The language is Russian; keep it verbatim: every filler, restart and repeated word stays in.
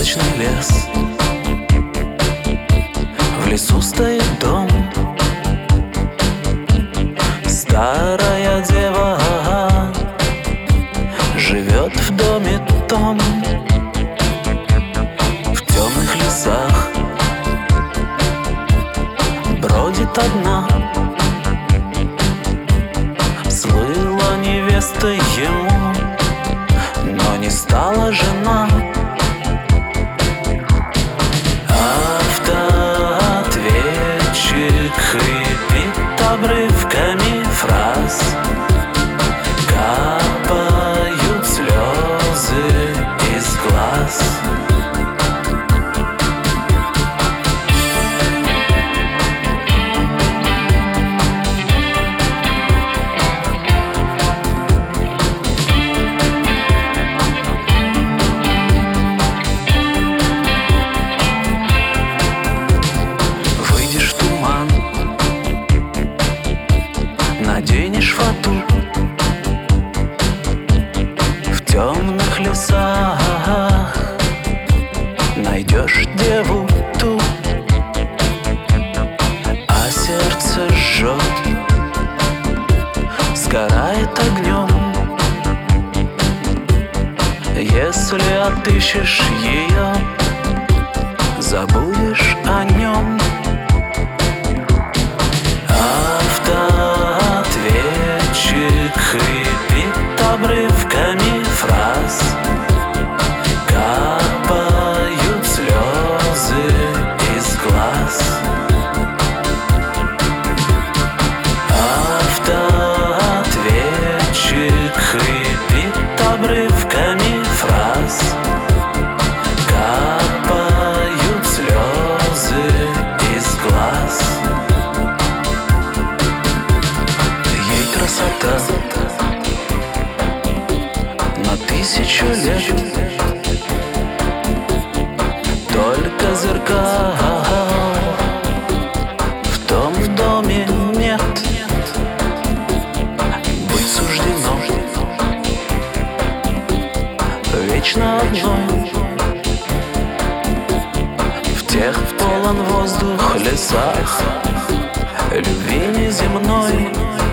сказочный лес. В лесу стоит дом, старая дева живет в доме том. В темных лесах бродит одна, слыла невестой ему, но не стала жена. Автоответчик хрипит обрывками фраз, капают слезы из глаз. Наденешь фату в темных лесах, найдешь деву ту, а сердце жжет, сгорает огнем. Если отыщешь ее, забудешь о нем. Хрипит обрывками фраз, капают слезы из глаз. Автоответчик хрипит обрывками фраз, капают слезы из глаз. Ей красота на тысячу лет, только зеркал в том доме нет. Быть суждено вечно одной в тех полон воздух лесах любви неземной.